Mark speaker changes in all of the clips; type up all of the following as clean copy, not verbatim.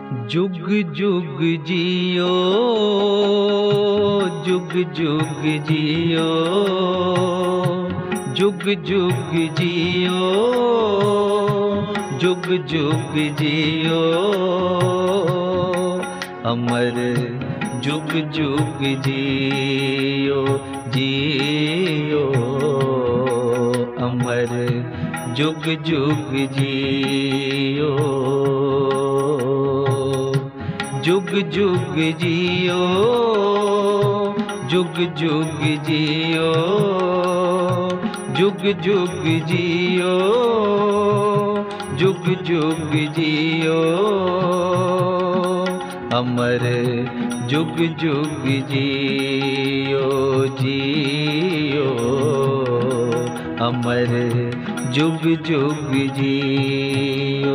Speaker 1: जुग जुग जियो, जुग जुग जियो, जुग जुग जियो, जुग जुग जियो, अमर जुग जुग जियो, जियो अमर जुग जुग जियो, जुग जुग जियो, जुग जुग जियो, जुग जुग जियो, जुग जुग जियो, अमर जुग जुग जियो, जियो अमर जुग जुग जियो।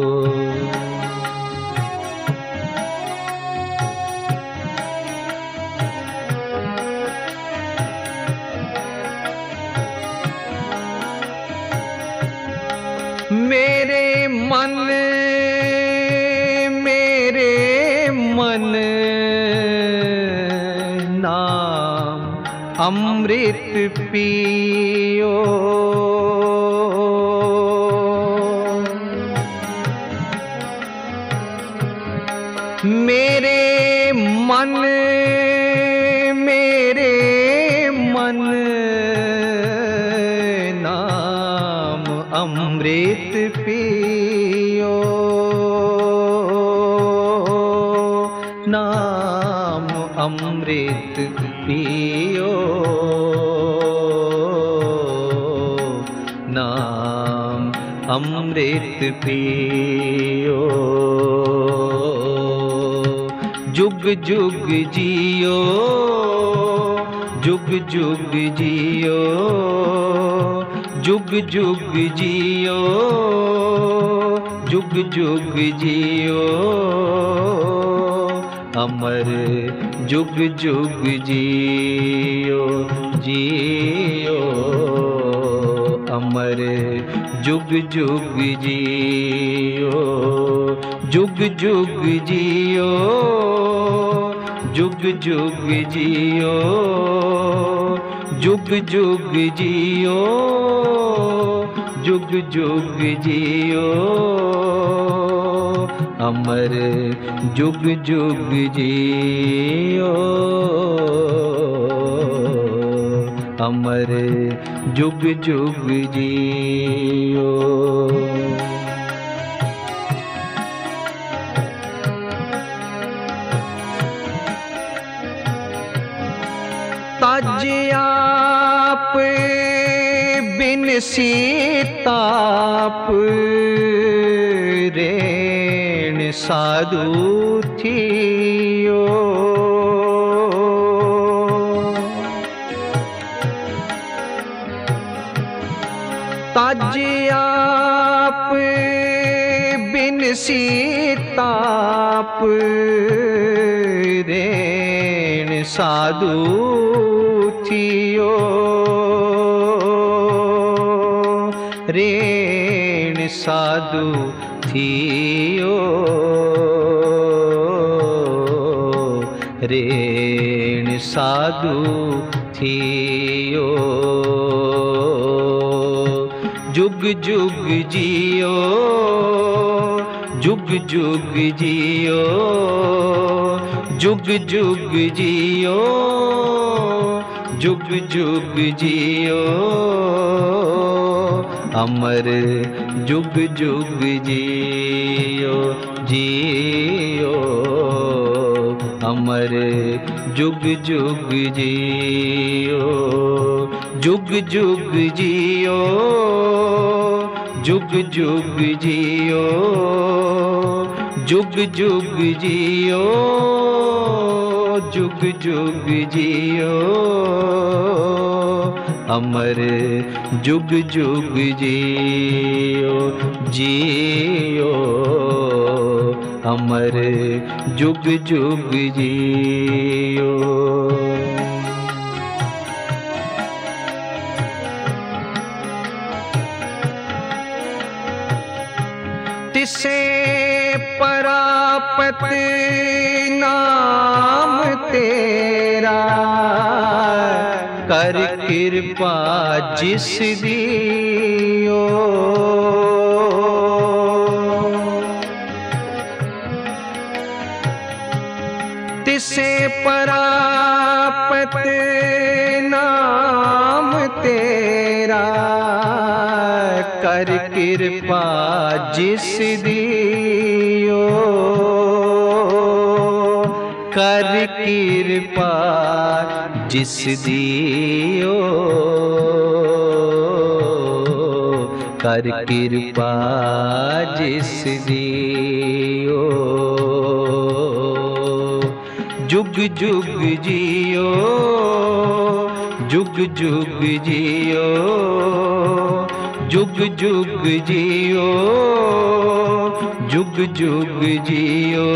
Speaker 1: मेरे मन नाम अमृत पियो, मेरे मन नाम अमृत पियो, नाम अमृत पियो, नाम अमृत पियो, जुग जुग जियो, जुग जुग जियो, जुग जुग जियो, जुग जुग जियो, अमर जुग जुग जियो, जियो अमर जुग जुग जियो, जुग जुग जियो, जुग जुग जियो, जुग जुग जियो, जुग जुग जियो, अमर जुग जुग जियो, अमर जुग जुग जियो। तज आप बिन सीताप रेण साधु थियो, तज आप बिन सीताप रेण साधु थियो, रेण साधु थियो, रेण साधु थियो, जुग जुग जियो, जुग जुग जियो, जुग जुग जियो, जुग जुग जियो, अमर जुग जुग जियो, जियो अमर जुग जुग जियो, जुग जुग जियो, जुग जुग जियो, जुग जुग जियो, जुग जुग जियो, अमर जुग जुग जियो, जियो अमर जुग जुग जियो। तिसे परापत नाम तेरा, कर कृपा जिस दियो। तिसे परापत नाम तेरा, कर कृपा जिस दियो। कर कृपा जिस दियो, कर कृपा जिस दियो। जुग जुग जियो, जुग जुग जियो, जुग जुग जियो, जुग जुग जियो।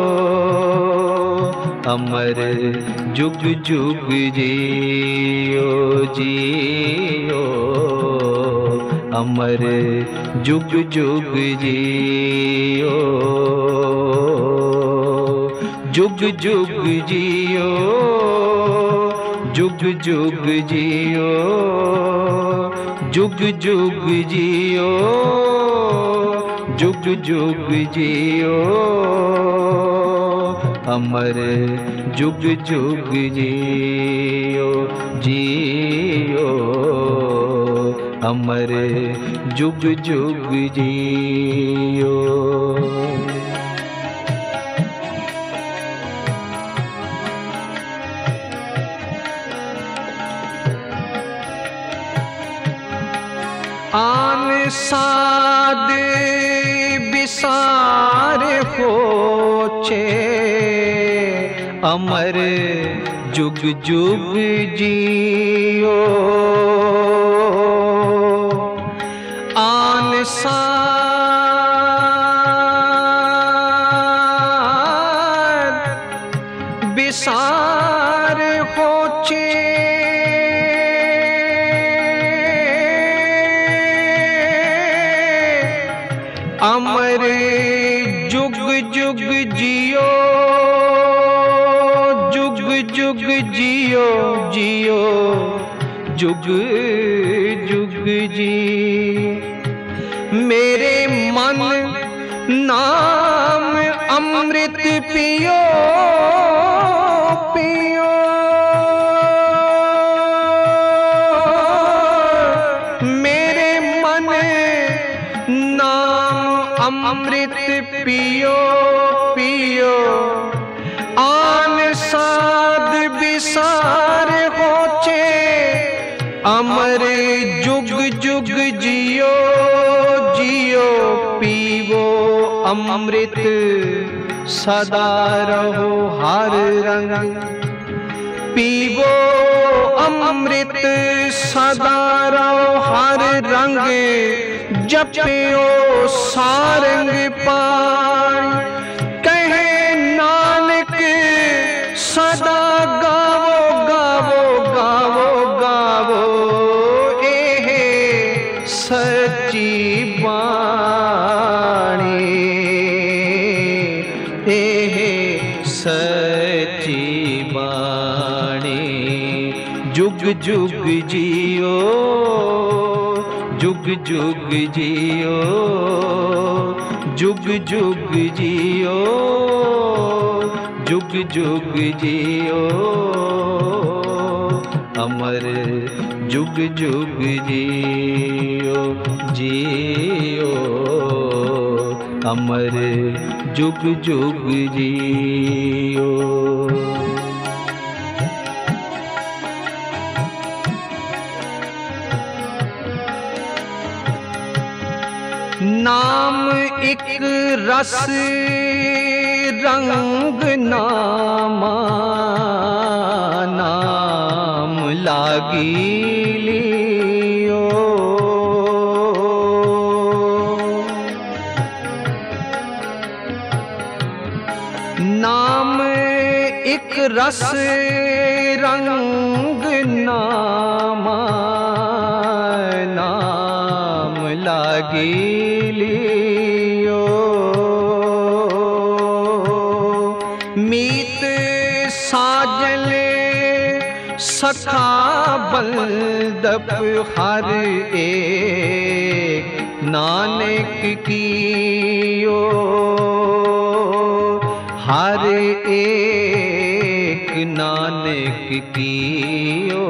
Speaker 1: अमर जुग जुग जियो, जियो। अमर जुग जुग जियो, जुग जुग जियो, जुग जुग जियो, जुग जुग जियो, जुग जुग जियो। अमर जुग जुग जियो, जियो। अमर जुग जुग जियो। आन साध बिसार होचे, अमर जुग जुग जियो। आन साध बिसार होचे, अमर जुग जुग जियो, जुग जुग जियो, जियो। जुग जुग जी मेरे मन नाम अमृत पियो, पियो। मेरे मन नाम अमृत पियो, पियो। आन साध बिसार होचे, अमर जुग जुग जियो, जियो। पीवो अमृत सदा रहो हर रंग, पीवो अमृत सदा रहो हर रंग। जपियो सारंग पाणी, कहे नानक सदा गावो, गावो, गावो, गावो। एहे सच्ची बाणी, एहे सच्ची बाणी। जुग जुग जियो, जुग जुग जियो, जुग जुग जियो, जुग जुग जियो। अमर जुग जुग जियो, जियो। अमर जुग जुग जियो। नाम एक रस रंग नामा, नाम लागी लियो। नाम एक रस रंग नामा, नाम लागी लियो। मीत साजल सखा बलदप हर एक नानक कियो, हर एक नानक कियो,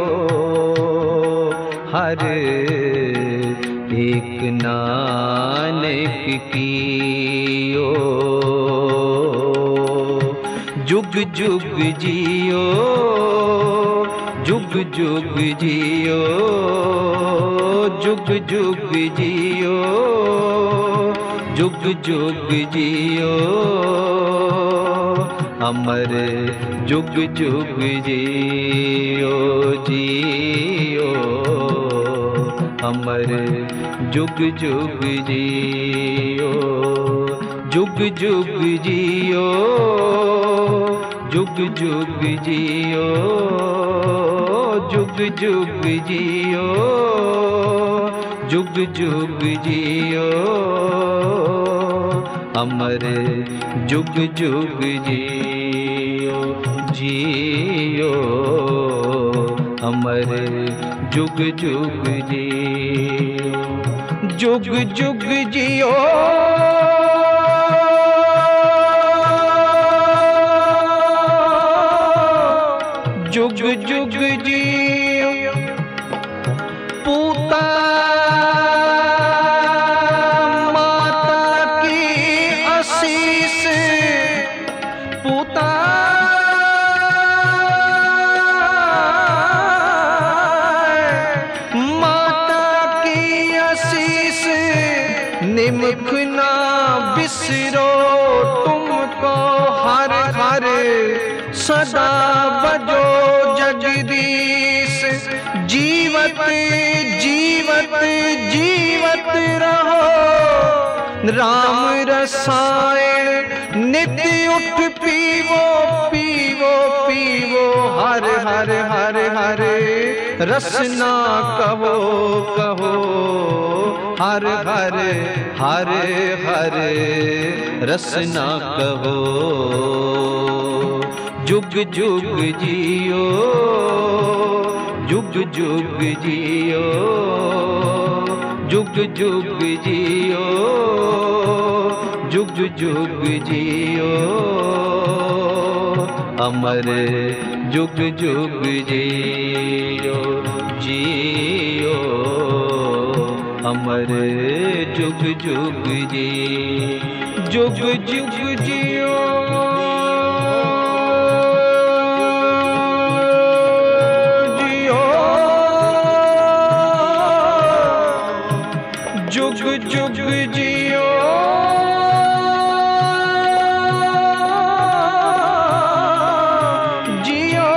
Speaker 1: हर एक नानक कियो। जुग जुग जियो, जुग जुग जियो, जुग जुग जियो, जुग जुग जियो, अमर जुग जुग जियो, जियो अमर जुग जुग जियो, जुग जुग जियो, जुग जुग जियो, जुग जुग जियो, जुग जुग जियो, अमर जुग जुग जियो, जियो अमर जुग जुग जियो, जुग जुग जियो, जुग जुग जियो, पूता माता की आशीष, पूता माता की आशीष, निमुख ना बिसरो तुमको हर हर, सदा बजो जगदीश, जीवत जीवत जीवत रहो, राम रसायन नित्य उठ पीवो, पीवो पीवो, हर हर हर हर रसना कहो कहो, हर हर हर हर रसना कहो। जुग जुग जियो, जुग जुग जियो, जुग जुग जियो, जुग जुग जियो, अमर जुग जुग जियो, जियो अमर जुग जुग जियो, जुग जुग जियो, जुग जुग जियो, जियो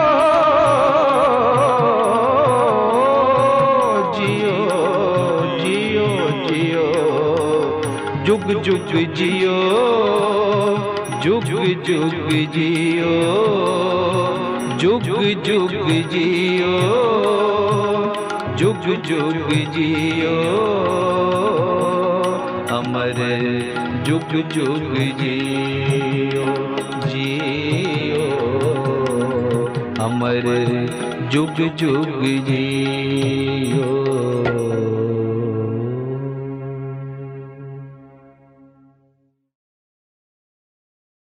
Speaker 1: जियो जियो जियो, जुग जुग जियो, जुग जुग जियो, जुग जुग जियो, जुग जुग जियो, अमर जुग जुग जियो, जियो अमर जुग जुग जियो।